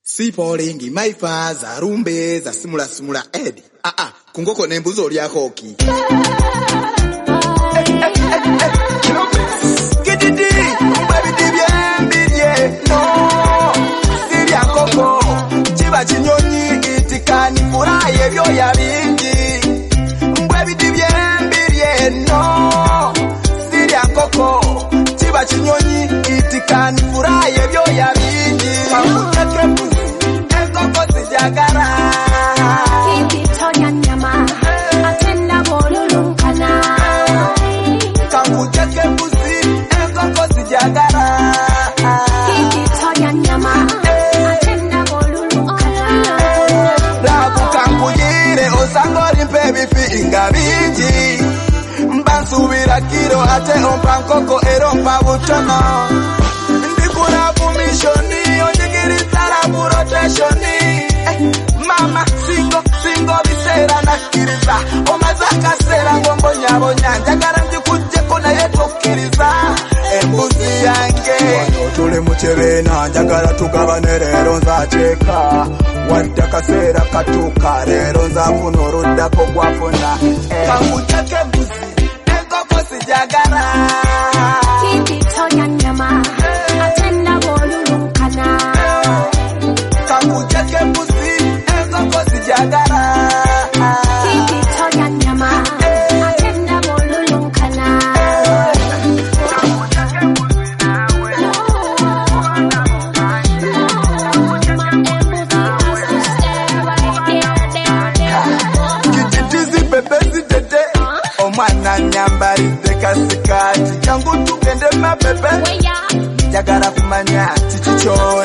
Si polingi maifa za rumbe za simula edi. Kungoko nembuzo oli akoki. Gididi, baby dibye, no. Siri akoko, chiba chinyonyi itikani furaye vyo ya bingi. Baby dibye, no. Siri akoko, chiba chinyonyi itikani furaye vyo ya bingi. Kakuteke pusi, ekoko sijagara. Kipitonya nyama, atenda bolulunkana. Kakuteke pusi, ekoko sijagara. Kipitonya nyama, atenda bolulunkana. Rabu kankujire osangori mpebi fi ingabiji. Mbansubira kiro ate ompankoko erompa butono. Ndikura bumishoni onyigiritara buroteshoni. Mama singo bisera nakiriza. Omazaka sera ngombo nyabonya. Njagara njikuje kona yetokiriza. Embuzi yange tule muchebena njagara tukabane rero nzacheka. Wadaka sera katuka rero nzafuna orudako gwafuna. Kakuteke mbuzi ekoko sijagara. Kipitonya nyama, atenda bolulunkana. Kakuteke mbuzi ekoko sijagara. Kipitonya nyama, atenda bolulunkana. Kijitizi bebezi tete omwana nyambari zekasikati changu tukende mapepe. Jagara kumanya chichicho